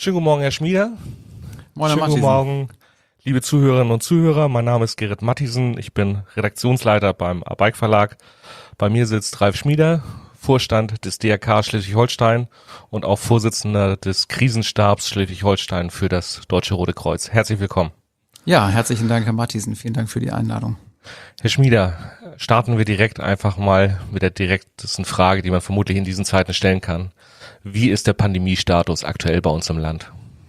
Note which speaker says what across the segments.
Speaker 1: Schönen guten Morgen, Herr Schmieder.
Speaker 2: Moin,
Speaker 1: Schönen guten Morgen, liebe Zuhörerinnen und Zuhörer. Mein Name ist Gerrit Matthiesen. Ich bin Redaktionsleiter beim A-Bike Verlag. Bei mir sitzt Ralf Schmieder, Vorstand des DRK Schleswig-Holstein und auch Vorsitzender des Krisenstabs Schleswig-Holstein für das Deutsche Rote Kreuz. Herzlich willkommen.
Speaker 2: Ja, herzlichen Dank, Herr Matthiesen. Vielen Dank für die Einladung.
Speaker 1: Herr Schmieder, starten wir direkt einfach mal mit der direktesten Frage, die man vermutlich in diesen Zeiten stellen kann. Wie ist der Pandemiestatus aktuell bei uns im Land?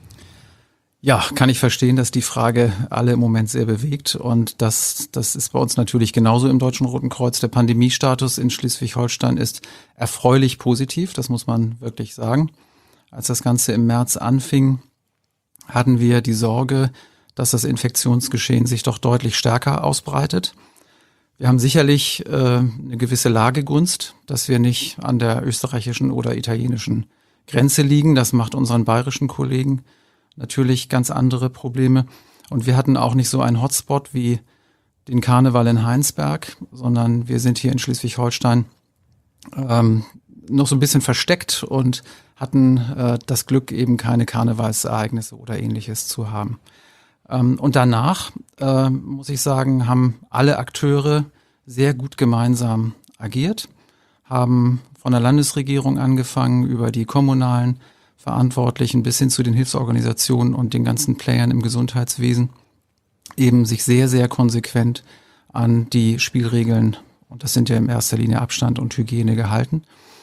Speaker 2: Ja, kann ich verstehen, dass die Frage alle im Moment sehr bewegt, und das ist bei uns natürlich genauso im Deutschen Roten Kreuz. Der Pandemiestatus in Schleswig-Holstein ist erfreulich positiv, das muss man wirklich sagen. Als das Ganze im März anfing, hatten wir die Sorge, dass das Infektionsgeschehen sich doch deutlich stärker ausbreitet. Wir haben sicherlich eine gewisse Lagegunst, dass wir nicht an der österreichischen oder italienischen Grenze liegen. Das macht unseren bayerischen Kollegen natürlich ganz andere Probleme. Und wir hatten auch nicht so einen Hotspot wie den Karneval in Heinsberg, sondern wir sind hier in Schleswig-Holstein noch so ein bisschen versteckt und hatten das Glück, eben keine Karnevalsereignisse oder Ähnliches zu haben. Und danach, muss ich sagen, haben alle Akteure sehr gut gemeinsam agiert, haben von der Landesregierung angefangen über die kommunalen Verantwortlichen bis hin zu den Hilfsorganisationen und den ganzen Playern im Gesundheitswesen eben sich sehr, sehr konsequent an die Spielregeln, und das sind ja in erster Linie Abstand und Hygiene, gehalten.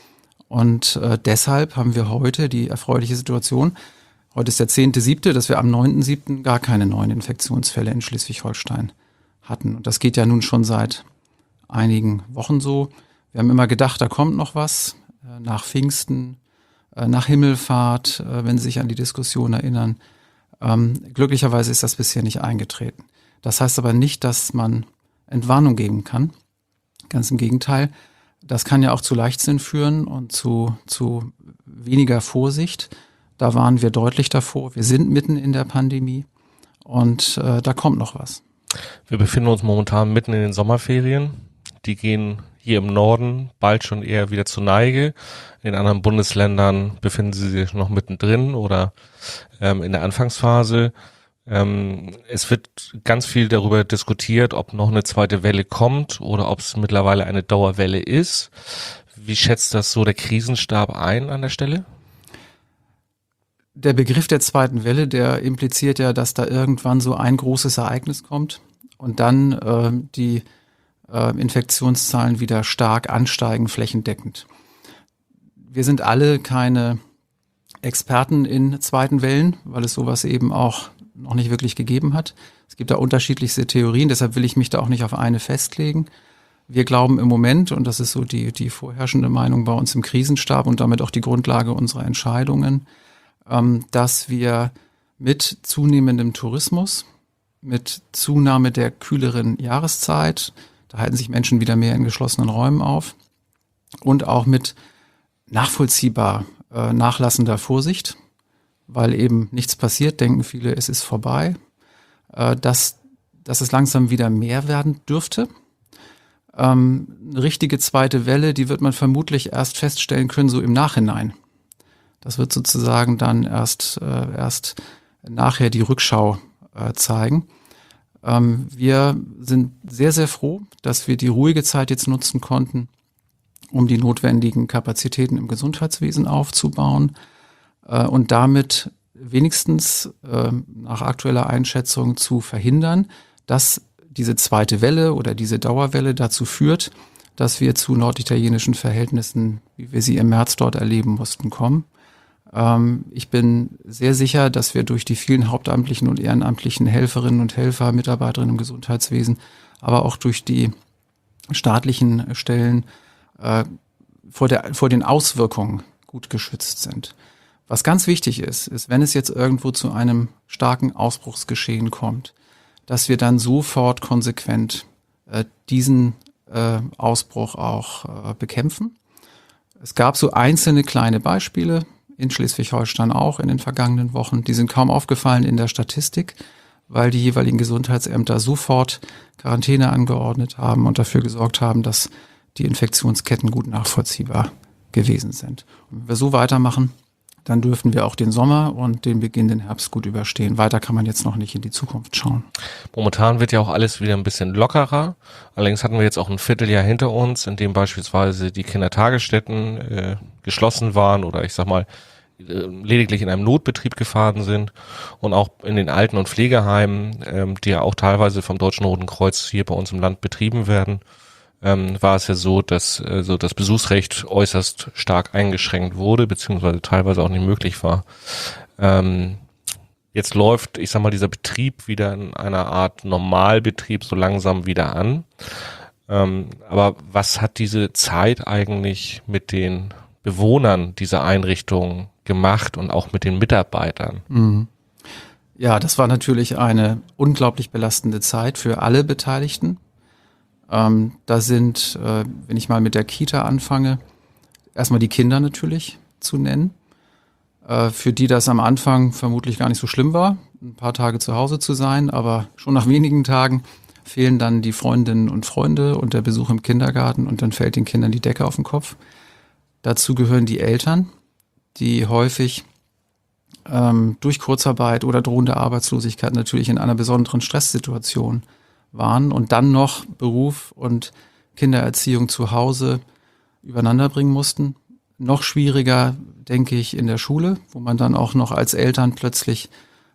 Speaker 2: Und deshalb haben wir heute die erfreuliche Situation, heute ist der 10.7., dass wir am 9.7. gar keine neuen Infektionsfälle in Schleswig-Holstein hatten. Und das geht ja nun schon seit einigen Wochen so. Wir haben immer gedacht, da kommt noch was nach Pfingsten, nach Himmelfahrt, wenn Sie sich an die Diskussion erinnern. Glücklicherweise ist das bisher nicht eingetreten. Das heißt aber nicht, dass man Entwarnung geben kann. Ganz im Gegenteil. Das kann ja auch zu Leichtsinn führen und zu weniger Vorsicht. Da waren wir deutlich davor. Wir sind mitten in der Pandemie und da kommt noch was.
Speaker 1: Wir befinden uns momentan mitten in den Sommerferien. Die gehen hier im Norden bald schon eher wieder zur Neige. In anderen Bundesländern befinden sie sich noch mittendrin oder in der Anfangsphase. Es wird ganz viel darüber diskutiert, ob noch eine zweite Welle kommt oder ob es mittlerweile eine Dauerwelle ist. Wie schätzt das so der Krisenstab ein an der Stelle?
Speaker 2: Der Begriff der zweiten Welle, der impliziert ja, dass da irgendwann so ein großes Ereignis kommt und dann die Infektionszahlen wieder stark ansteigen, flächendeckend. Wir sind alle keine Experten in zweiten Wellen, weil es sowas eben auch noch nicht wirklich gegeben hat. Es gibt da unterschiedlichste Theorien, deshalb will ich mich da auch nicht auf eine festlegen. Wir glauben im Moment, und das ist so die vorherrschende Meinung bei uns im Krisenstab und damit auch die Grundlage unserer Entscheidungen, dass wir mit zunehmendem Tourismus, mit Zunahme der kühleren Jahreszeit, da halten sich Menschen wieder mehr in geschlossenen Räumen auf, und auch mit nachvollziehbar nachlassender Vorsicht, weil eben nichts passiert, denken viele, es ist vorbei, dass es langsam wieder mehr werden dürfte. Eine richtige zweite Welle, die wird man vermutlich erst feststellen können, so im Nachhinein. Das wird sozusagen dann erst nachher die Rückschau zeigen. Wir sind sehr, sehr froh, dass wir die ruhige Zeit jetzt nutzen konnten, um die notwendigen Kapazitäten im Gesundheitswesen aufzubauen und damit wenigstens nach aktueller Einschätzung zu verhindern, dass diese zweite Welle oder diese Dauerwelle dazu führt, dass wir zu norditalienischen Verhältnissen, wie wir sie im März dort erleben mussten, kommen. Ich bin sehr sicher, dass wir durch die vielen hauptamtlichen und ehrenamtlichen Helferinnen und Helfer, Mitarbeiterinnen im Gesundheitswesen, aber auch durch die staatlichen Stellen vor den Auswirkungen gut geschützt sind. Was ganz wichtig ist, wenn es jetzt irgendwo zu einem starken Ausbruchsgeschehen kommt, dass wir dann sofort konsequent diesen Ausbruch auch bekämpfen. Es gab so einzelne kleine Beispiele, in Schleswig-Holstein auch in den vergangenen Wochen. Die sind kaum aufgefallen in der Statistik, weil die jeweiligen Gesundheitsämter sofort Quarantäne angeordnet haben und dafür gesorgt haben, dass die Infektionsketten gut nachvollziehbar gewesen sind. Und wenn wir so weitermachen, dann dürften wir auch den Sommer und den Beginn den Herbst gut überstehen. Weiter kann man jetzt noch nicht in die Zukunft schauen.
Speaker 1: Momentan wird ja auch alles wieder ein bisschen lockerer. Allerdings hatten wir jetzt auch ein Vierteljahr hinter uns, in dem beispielsweise die Kindertagesstätten geschlossen waren oder ich sag mal lediglich in einem Notbetrieb gefahren sind und auch in den Alten- und Pflegeheimen, die ja auch teilweise vom Deutschen Roten Kreuz hier bei uns im Land betrieben werden, war es ja so, dass so das Besuchsrecht äußerst stark eingeschränkt wurde, beziehungsweise teilweise auch nicht möglich war. Jetzt läuft, ich sag mal, dieser Betrieb wieder in einer Art Normalbetrieb so langsam wieder an. Aber was hat diese Zeit eigentlich mit den Bewohnern dieser Einrichtung gemacht und auch mit den Mitarbeitern?
Speaker 2: Mhm. Ja, das war natürlich eine unglaublich belastende Zeit für alle Beteiligten. Da sind, wenn ich mal mit der Kita anfange, erstmal die Kinder natürlich zu nennen, für die das am Anfang vermutlich gar nicht so schlimm war, ein paar Tage zu Hause zu sein, aber schon nach wenigen Tagen fehlen dann die Freundinnen und Freunde und der Besuch im Kindergarten und dann fällt den Kindern die Decke auf den Kopf. Dazu gehören die Eltern, die häufig durch Kurzarbeit oder drohende Arbeitslosigkeit natürlich in einer besonderen Stresssituation waren und dann noch Beruf und Kindererziehung zu Hause übereinander bringen mussten. Noch schwieriger, denke ich, in der Schule, wo man dann auch noch als Eltern plötzlich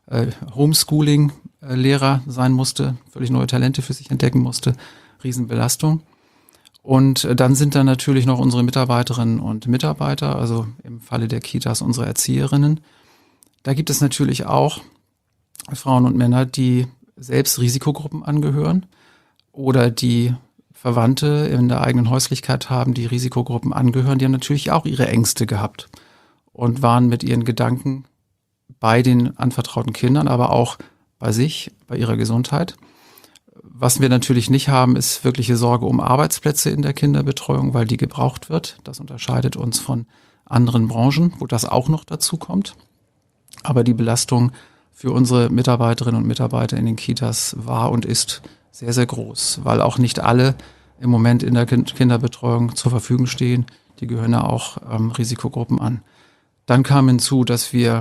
Speaker 2: Homeschooling-Lehrer sein musste, völlig neue Talente für sich entdecken musste, Riesenbelastung. Und dann sind da natürlich noch unsere Mitarbeiterinnen und Mitarbeiter, also im Falle der Kitas unsere Erzieherinnen. Da gibt es natürlich auch Frauen und Männer, die selbst Risikogruppen angehören oder die Verwandte in der eigenen Häuslichkeit haben, die Risikogruppen angehören. Die haben natürlich auch ihre Ängste gehabt und waren mit ihren Gedanken bei den anvertrauten Kindern, aber auch bei sich, bei ihrer Gesundheit. Was wir natürlich nicht haben, ist wirkliche Sorge um Arbeitsplätze in der Kinderbetreuung, weil die gebraucht wird. Das unterscheidet uns von anderen Branchen, wo das auch noch dazu kommt. Aber die Belastung für unsere Mitarbeiterinnen und Mitarbeiter in den Kitas war und ist sehr, sehr groß, weil auch nicht alle im Moment in der Kinderbetreuung zur Verfügung stehen. Die gehören ja auch Risikogruppen an. Dann kam hinzu, dass wir,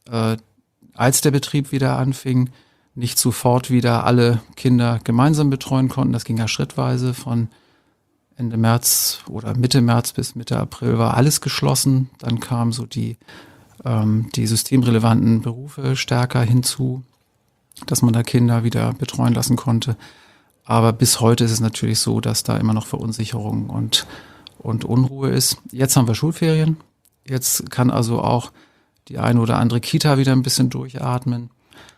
Speaker 2: als der Betrieb wieder anfing, nicht sofort wieder alle Kinder gemeinsam betreuen konnten. Das ging ja schrittweise. Von Ende März oder Mitte März bis Mitte April war alles geschlossen. Dann kamen so die systemrelevanten Berufe stärker hinzu, dass man da Kinder wieder betreuen lassen konnte. Aber bis heute ist es natürlich so, dass da immer noch Verunsicherung und Unruhe ist. Jetzt haben wir Schulferien. Jetzt kann also auch die eine oder andere Kita wieder ein bisschen durchatmen.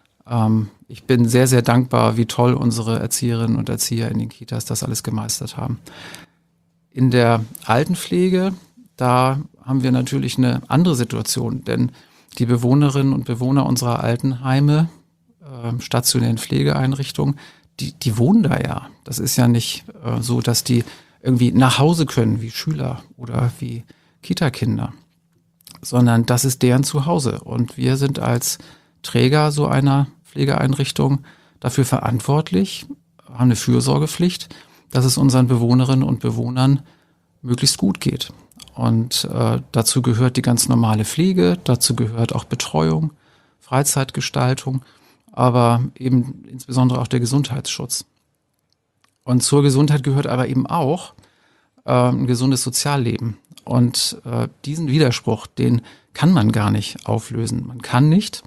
Speaker 2: Ich bin sehr, sehr dankbar, wie toll unsere Erzieherinnen und Erzieher in den Kitas das alles gemeistert haben. In der Altenpflege, da haben wir natürlich eine andere Situation, denn die Bewohnerinnen und Bewohner unserer Altenheime, stationären Pflegeeinrichtungen, die wohnen da ja. Das ist ja nicht so, dass die irgendwie nach Hause können wie Schüler oder wie Kita-Kinder, sondern das ist deren Zuhause. Und wir sind als Träger so einer Pflegeeinrichtung dafür verantwortlich, haben eine Fürsorgepflicht, dass es unseren Bewohnerinnen und Bewohnern möglichst gut geht. Und dazu gehört die ganz normale Pflege, dazu gehört auch Betreuung, Freizeitgestaltung, aber eben insbesondere auch der Gesundheitsschutz. Und zur Gesundheit gehört aber eben auch ein gesundes Sozialleben. Und diesen Widerspruch, den kann man gar nicht auflösen. Man kann nicht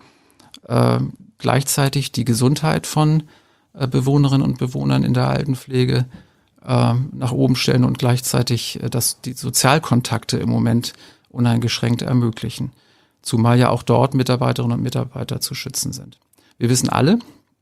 Speaker 2: gleichzeitig die Gesundheit von Bewohnerinnen und Bewohnern in der Altenpflege nach oben stellen und gleichzeitig die Sozialkontakte im Moment uneingeschränkt ermöglichen. Zumal ja auch dort Mitarbeiterinnen und Mitarbeiter zu schützen sind. Wir wissen alle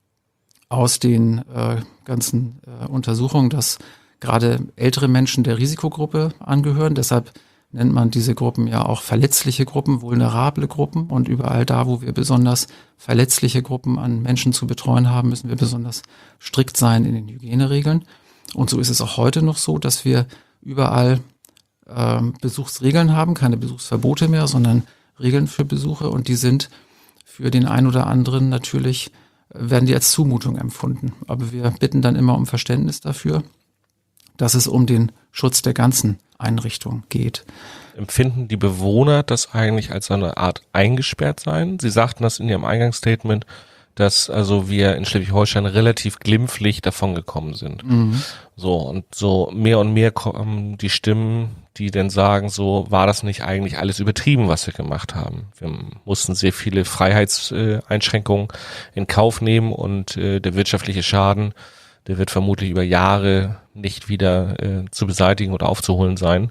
Speaker 2: aus den ganzen Untersuchungen, dass gerade ältere Menschen der Risikogruppe angehören. Deshalb nennt man diese Gruppen ja auch verletzliche Gruppen, vulnerable Gruppen. Und überall da, wo wir besonders verletzliche Gruppen an Menschen zu betreuen haben, müssen wir besonders strikt sein in den Hygieneregeln. Und so ist es auch heute noch so, dass wir überall Besuchsregeln haben, keine Besuchsverbote mehr, sondern Regeln für Besuche. Und die sind für den einen oder anderen natürlich, werden die als Zumutung empfunden. Aber wir bitten dann immer um Verständnis dafür, dass es um den Schutz der ganzen Einrichtung geht.
Speaker 1: empfinden die Bewohner das eigentlich als eine Art eingesperrt sein? Sie sagten das in Ihrem Eingangsstatement, dass also wir in Schleswig-Holstein relativ glimpflich davongekommen sind. So, und so mehr und mehr kommen die Stimmen, die dann sagen, so war das nicht eigentlich alles übertrieben, was wir gemacht haben. Wir mussten sehr viele Freiheitseinschränkungen in Kauf nehmen und der wirtschaftliche Schaden, der wird vermutlich über Jahre nicht wieder zu beseitigen oder aufzuholen sein.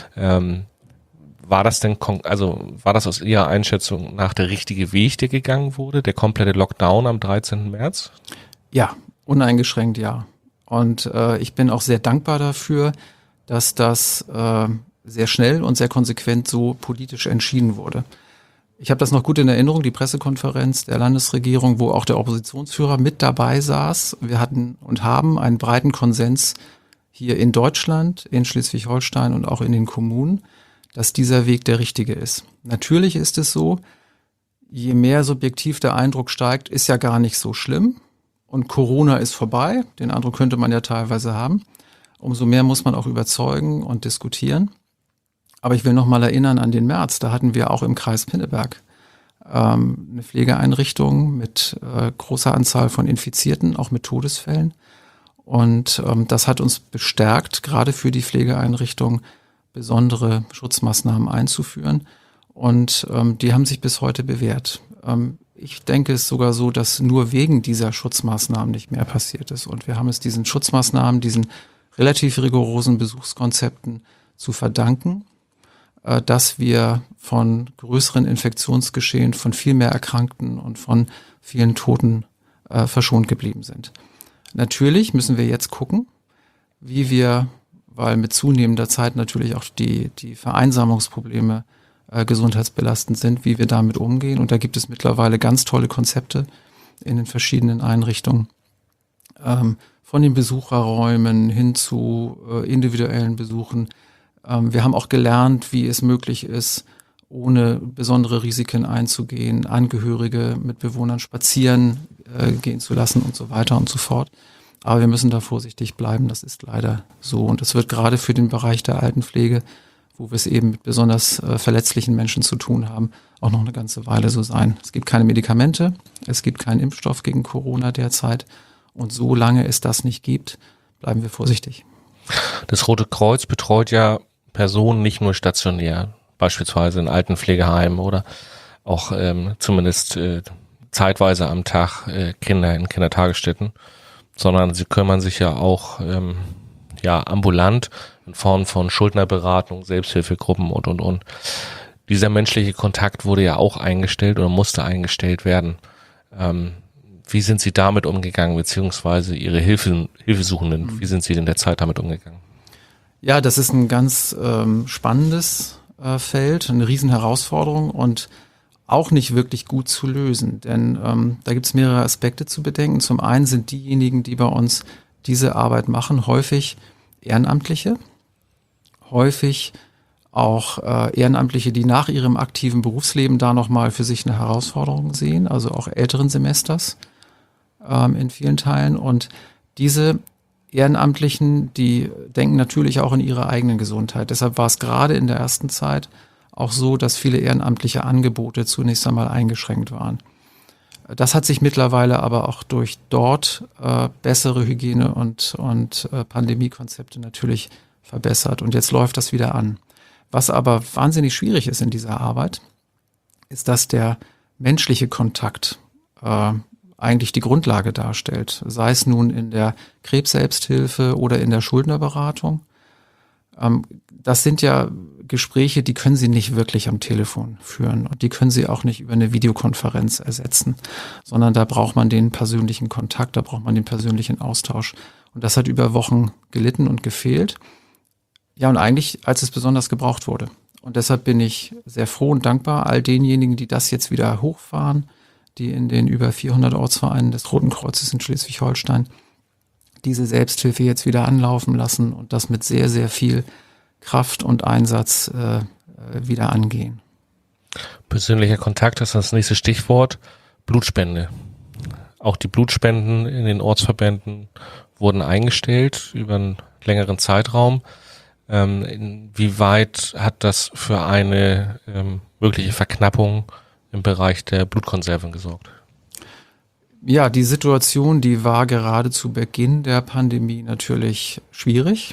Speaker 1: War das denn, war das aus Ihrer Einschätzung nach der richtige Weg, der gegangen wurde, der komplette Lockdown am 13. März?
Speaker 2: Ja, uneingeschränkt ja. Und ich bin auch sehr dankbar dafür, dass das sehr schnell und sehr konsequent so politisch entschieden wurde. Ich habe das noch gut in Erinnerung, die Pressekonferenz der Landesregierung, wo auch der Oppositionsführer mit dabei saß. Wir hatten und haben einen breiten Konsens hier in Deutschland, in Schleswig-Holstein und auch in den Kommunen, dass dieser Weg der richtige ist. Natürlich ist es so, je mehr subjektiv der Eindruck steigt, ist ja gar nicht so schlimm und Corona ist vorbei, den Eindruck könnte man ja teilweise haben. Umso mehr muss man auch überzeugen und diskutieren. Aber ich will noch mal erinnern an den März, da hatten wir auch im Kreis Pinneberg eine Pflegeeinrichtung mit großer Anzahl von Infizierten, auch mit Todesfällen. Und das hat uns bestärkt, gerade für die Pflegeeinrichtung besondere Schutzmaßnahmen einzuführen. Und die haben sich bis heute bewährt. Ich denke es ist sogar so, dass nur wegen dieser Schutzmaßnahmen nicht mehr passiert ist. Und wir haben es diesen Schutzmaßnahmen, diesen relativ rigorosen Besuchskonzepten zu verdanken, dass wir von größeren Infektionsgeschehen, von viel mehr Erkrankten und von vielen Toten verschont geblieben sind. Natürlich müssen wir jetzt gucken, wie wir, weil mit zunehmender Zeit natürlich auch die Vereinsamungsprobleme gesundheitsbelastend sind, wie wir damit umgehen. Und da gibt es mittlerweile ganz tolle Konzepte in den verschiedenen Einrichtungen, von den Besucherräumen hin zu individuellen Besuchen. Wir haben auch gelernt, wie es möglich ist, ohne besondere Risiken einzugehen, Angehörige mit Bewohnern spazieren gehen zu lassen und so weiter und so fort. Aber wir müssen da vorsichtig bleiben, das ist leider so. Und es wird gerade für den Bereich der Altenpflege, wo wir es eben mit besonders verletzlichen Menschen zu tun haben, auch noch eine ganze Weile so sein. Es gibt keine Medikamente, es gibt keinen Impfstoff gegen Corona derzeit. Und solange es das nicht gibt, bleiben wir vorsichtig.
Speaker 1: Das Rote Kreuz betreut ja Personen nicht nur stationär, beispielsweise in Altenpflegeheimen oder auch zumindest zeitweise am Tag Kinder in Kindertagesstätten, sondern sie kümmern sich ja auch ambulant in Form von Schuldnerberatung, Selbsthilfegruppen und. Dieser menschliche Kontakt wurde ja auch eingestellt oder musste eingestellt werden. Wie sind Sie damit umgegangen, beziehungsweise Ihre Hilfesuchenden, wie sind Sie in der Zeit damit umgegangen?
Speaker 2: Ja, das ist ein ganz spannendes Feld, eine Riesenherausforderung und auch nicht wirklich gut zu lösen, denn da gibt es mehrere Aspekte zu bedenken. Zum einen sind diejenigen, die bei uns diese Arbeit machen, häufig Ehrenamtliche, häufig auch Ehrenamtliche, die nach ihrem aktiven Berufsleben da nochmal für sich eine Herausforderung sehen, also auch älteren Semesters in vielen Teilen. Und diese Ehrenamtlichen, die denken natürlich auch in ihre eigene Gesundheit. Deshalb war es gerade in der ersten Zeit auch so, dass viele ehrenamtliche Angebote zunächst einmal eingeschränkt waren. Das hat sich mittlerweile aber auch durch dort bessere Hygiene- und Pandemiekonzepte natürlich verbessert. Und jetzt läuft das wieder an. Was aber wahnsinnig schwierig ist in dieser Arbeit, ist, dass der menschliche Kontakt eigentlich die Grundlage darstellt. Sei es nun in der Krebsselbsthilfe oder in der Schuldnerberatung. Das sind ja Gespräche, die können Sie nicht wirklich am Telefon führen und die können Sie auch nicht über eine Videokonferenz ersetzen, sondern da braucht man den persönlichen Kontakt, da braucht man den persönlichen Austausch. Und das hat über Wochen gelitten und gefehlt. Ja, und eigentlich, als es besonders gebraucht wurde. Und deshalb bin ich sehr froh und dankbar all denjenigen, die das jetzt wieder hochfahren, die in den über 400 Ortsvereinen des Roten Kreuzes in Schleswig-Holstein diese Selbsthilfe jetzt wieder anlaufen lassen und das mit sehr, sehr viel Kraft und Einsatz wieder angehen.
Speaker 1: Persönlicher Kontakt ist das nächste Stichwort. Blutspende. Auch die Blutspenden in den Ortsverbänden wurden eingestellt über einen längeren Zeitraum. Inwieweit hat das für eine mögliche Verknappung im Bereich der Blutkonserven gesorgt?
Speaker 2: Ja, die Situation, die war gerade zu Beginn der Pandemie natürlich schwierig.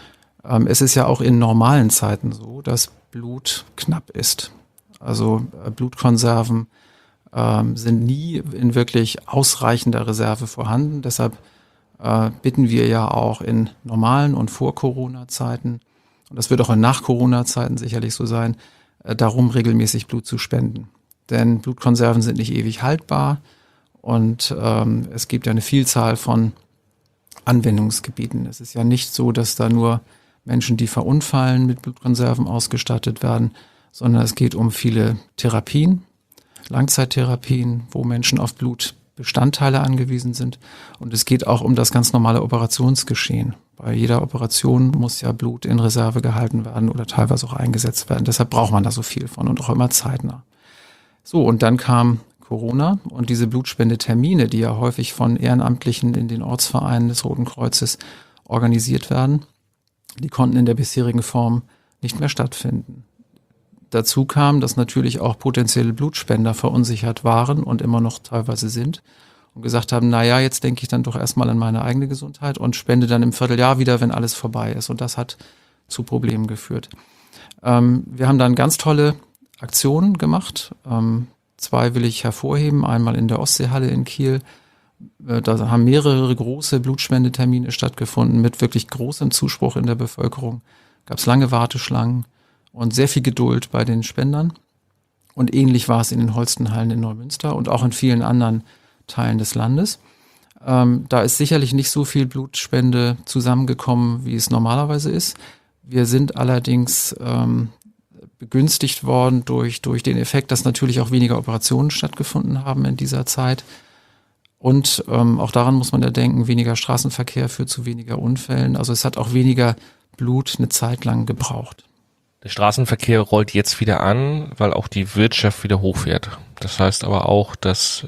Speaker 2: Es ist ja auch in normalen Zeiten so, dass Blut knapp ist. Also Blutkonserven sind nie in wirklich ausreichender Reserve vorhanden. Deshalb bitten wir ja auch in normalen und vor Corona-Zeiten, und das wird auch in Nach-Corona-Zeiten sicherlich so sein, darum regelmäßig Blut zu spenden. Denn Blutkonserven sind nicht ewig haltbar und es gibt ja eine Vielzahl von Anwendungsgebieten. Es ist ja nicht so, dass da nur Menschen, die verunfallen, mit Blutkonserven ausgestattet werden, sondern es geht um viele Therapien, Langzeittherapien, wo Menschen auf Blutbestandteile angewiesen sind. Und es geht auch um das ganz normale Operationsgeschehen. Bei jeder Operation muss ja Blut in Reserve gehalten werden oder teilweise auch eingesetzt werden. Deshalb braucht man da so viel von und auch immer zeitnah. So, und dann kam Corona und diese Blutspendetermine, die ja häufig von Ehrenamtlichen in den Ortsvereinen des Roten Kreuzes organisiert werden, die konnten in der bisherigen Form nicht mehr stattfinden. Dazu kam, dass natürlich auch potenzielle Blutspender verunsichert waren und immer noch teilweise sind und gesagt haben, naja, jetzt denke ich dann doch erstmal an meine eigene Gesundheit und spende dann im Vierteljahr wieder, wenn alles vorbei ist. Und das hat zu Problemen geführt. Wir haben dann ganz tolle Aktionen gemacht. 2 will ich hervorheben. Einmal in der Ostseehalle in Kiel. Da haben mehrere große Blutspendetermine stattgefunden mit wirklich großem Zuspruch in der Bevölkerung. Gab es lange Warteschlangen und sehr viel Geduld bei den Spendern. Und ähnlich war es in den Holstenhallen in Neumünster und auch in vielen anderen Teilen des Landes. Da ist sicherlich nicht so viel Blutspende zusammengekommen, wie es normalerweise ist. Wir sind allerdings begünstigt worden durch den Effekt, dass natürlich auch weniger Operationen stattgefunden haben in dieser Zeit. Und auch daran muss man ja denken, weniger Straßenverkehr führt zu weniger Unfällen. Also es hat auch weniger Blut eine Zeit lang gebraucht.
Speaker 1: Der Straßenverkehr rollt jetzt wieder an, weil auch die Wirtschaft wieder hochfährt. Das heißt aber auch, dass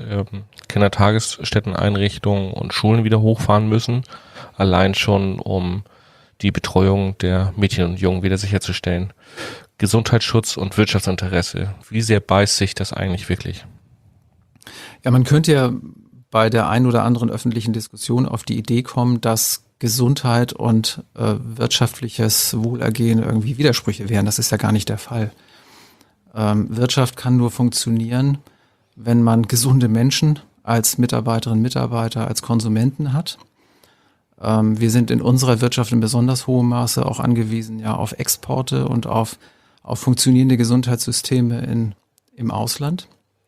Speaker 1: Kindertagesstätteneinrichtungen und Schulen wieder hochfahren müssen, allein schon um die Betreuung der Mädchen und Jungen wieder sicherzustellen. Gesundheitsschutz und Wirtschaftsinteresse, wie sehr beißt sich das eigentlich wirklich?
Speaker 2: Ja, man könnte ja bei der ein oder anderen öffentlichen Diskussion auf die Idee kommen, dass Gesundheit und wirtschaftliches Wohlergehen irgendwie Widersprüche wären. Das ist ja gar nicht der Fall. Wirtschaft kann nur funktionieren, wenn man gesunde Menschen als Mitarbeiterinnen, Mitarbeiter, als Konsumenten hat. Wir sind in unserer Wirtschaft in besonders hohem Maße auch angewiesen ja auf Exporte und auf funktionierende Gesundheitssysteme im Ausland.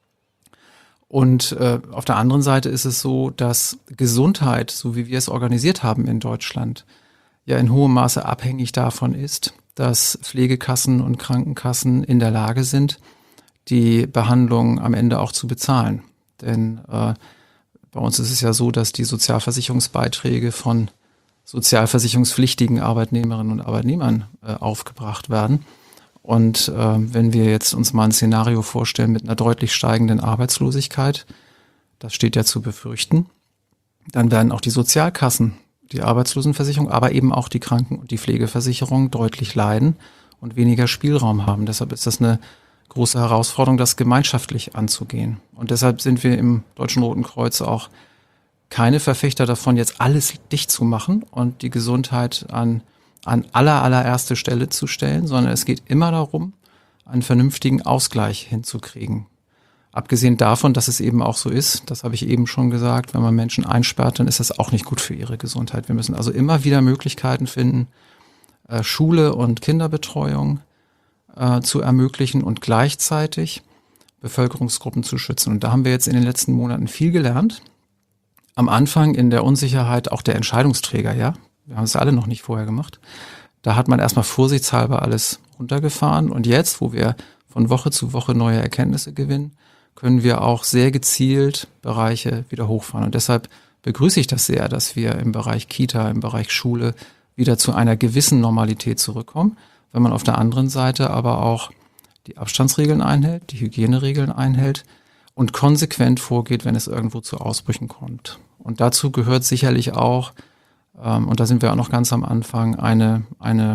Speaker 2: Und auf der anderen Seite ist es so, dass Gesundheit, so wie wir es organisiert haben in Deutschland, ja in hohem Maße abhängig davon ist, dass Pflegekassen und Krankenkassen in der Lage sind, die Behandlung am Ende auch zu bezahlen. Denn bei uns ist es ja so, dass die Sozialversicherungsbeiträge von sozialversicherungspflichtigen Arbeitnehmerinnen und Arbeitnehmern aufgebracht werden. Und wenn wir jetzt uns mal ein Szenario vorstellen mit einer deutlich steigenden Arbeitslosigkeit, das steht ja zu befürchten, dann werden auch die Sozialkassen, die Arbeitslosenversicherung, aber eben auch die Kranken- und die Pflegeversicherung deutlich leiden und weniger Spielraum haben. Deshalb ist das eine große Herausforderung, das gemeinschaftlich anzugehen. Und deshalb sind wir im Deutschen Roten Kreuz auch keine Verfechter davon, jetzt alles dicht zu machen und die Gesundheit an allererste Stelle zu stellen, sondern es geht immer darum, einen vernünftigen Ausgleich hinzukriegen. Abgesehen davon, dass es eben auch so ist, das habe ich eben schon gesagt, wenn man Menschen einsperrt, dann ist das auch nicht gut für ihre Gesundheit. Wir müssen also immer wieder Möglichkeiten finden, Schule und Kinderbetreuung zu ermöglichen und gleichzeitig Bevölkerungsgruppen zu schützen. Und da haben wir jetzt in den letzten Monaten viel gelernt. Am Anfang in der Unsicherheit auch der Entscheidungsträger, ja. Wir haben es alle noch nicht vorher gemacht. Da hat man erstmal vorsichtshalber alles runtergefahren. Und jetzt, wo wir von Woche zu Woche neue Erkenntnisse gewinnen, können wir auch sehr gezielt Bereiche wieder hochfahren. Und deshalb begrüße ich das sehr, dass wir im Bereich Kita, im Bereich Schule wieder zu einer gewissen Normalität zurückkommen, wenn man auf der anderen Seite aber auch die Abstandsregeln einhält, die Hygieneregeln einhält und konsequent vorgeht, wenn es irgendwo zu Ausbrüchen kommt. Und dazu gehört sicherlich auch, und da sind wir auch noch ganz am Anfang, eine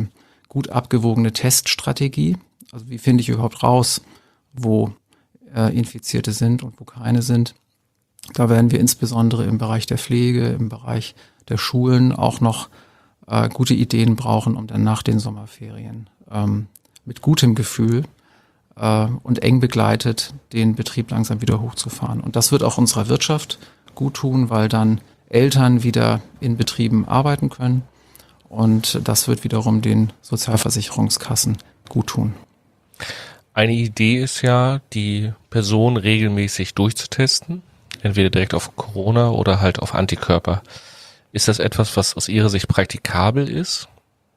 Speaker 2: gut abgewogene Teststrategie. Also wie finde ich überhaupt raus, wo Infizierte sind und wo keine sind. Da werden wir insbesondere im Bereich der Pflege, im Bereich der Schulen auch noch gute Ideen brauchen, um dann nach den Sommerferien mit gutem Gefühl und eng begleitet den Betrieb langsam wieder hochzufahren. Und das wird auch unserer Wirtschaft gut tun, weil dann Eltern wieder in Betrieben arbeiten können. Und das wird wiederum den Sozialversicherungskassen gut tun.
Speaker 1: Eine Idee ist ja, die Person regelmäßig durchzutesten, entweder direkt auf Corona oder halt auf Antikörper. Ist das etwas, was aus Ihrer Sicht praktikabel ist?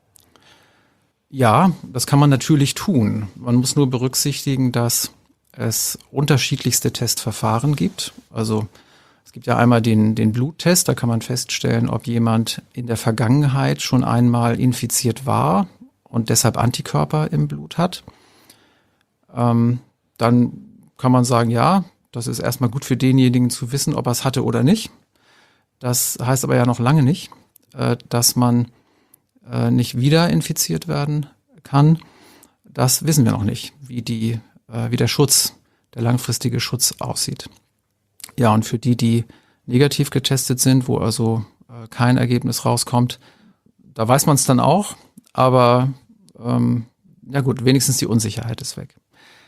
Speaker 2: Ja, das kann man natürlich tun. Man muss nur berücksichtigen, dass es unterschiedlichste Testverfahren gibt. Also es gibt ja einmal den Bluttest, da kann man feststellen, ob jemand in der Vergangenheit schon einmal infiziert war und deshalb Antikörper im Blut hat. Dann kann man sagen, ja, das ist erstmal gut für denjenigen zu wissen, ob er es hatte oder nicht. Das heißt aber ja noch lange nicht, dass man nicht wieder infiziert werden kann. Das wissen wir noch nicht, wie der Schutz, der langfristige Schutz aussieht. Ja, und für die negativ getestet sind, wo also kein Ergebnis rauskommt, da weiß man es dann auch, aber ja gut, wenigstens die Unsicherheit ist weg.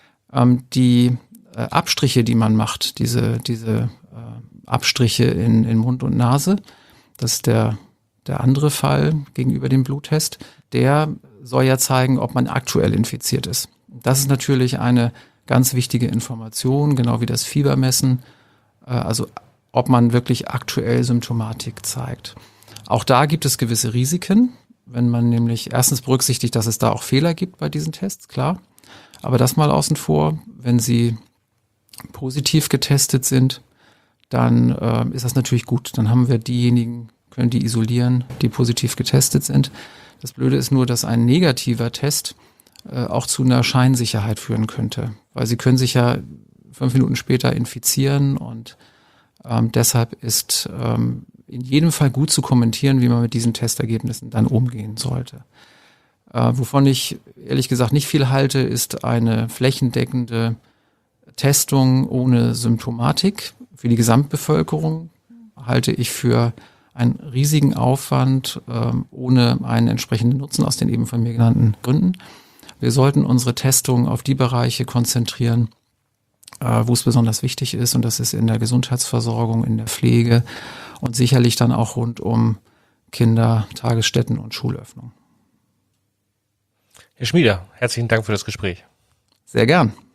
Speaker 2: Die Abstriche, die man macht, diese Abstriche in Mund und Nase, das ist der andere Fall gegenüber dem Bluttest, der soll ja zeigen, ob man aktuell infiziert ist. Das ist natürlich eine ganz wichtige Information, genau wie das Fiebermessen, also ob man wirklich aktuell Symptomatik zeigt. Auch da gibt es gewisse Risiken, wenn man nämlich erstens berücksichtigt, dass es da auch Fehler gibt bei diesen Tests, klar. Aber das mal außen vor, wenn Sie positiv getestet sind, dann ist das natürlich gut. Dann haben wir diejenigen, können die isolieren, die positiv getestet sind. Das Blöde ist nur, dass ein negativer Test auch zu einer Scheinsicherheit führen könnte, weil Sie können sich ja 5 Minuten später infizieren und deshalb ist in jedem Fall gut zu kommentieren, wie man mit diesen Testergebnissen dann umgehen sollte. Wovon ich ehrlich gesagt nicht viel halte, ist eine flächendeckende Testung ohne Symptomatik. Für die Gesamtbevölkerung halte ich für einen riesigen Aufwand ohne einen entsprechenden Nutzen aus den eben von mir genannten Gründen. Wir sollten unsere Testung auf die Bereiche konzentrieren, wo es besonders wichtig ist, und das ist in der Gesundheitsversorgung, in der Pflege und sicherlich dann auch rund um Kinder, Tagesstätten und Schulöffnung.
Speaker 1: Herr Schmieder, herzlichen Dank für das Gespräch.
Speaker 2: Sehr gern.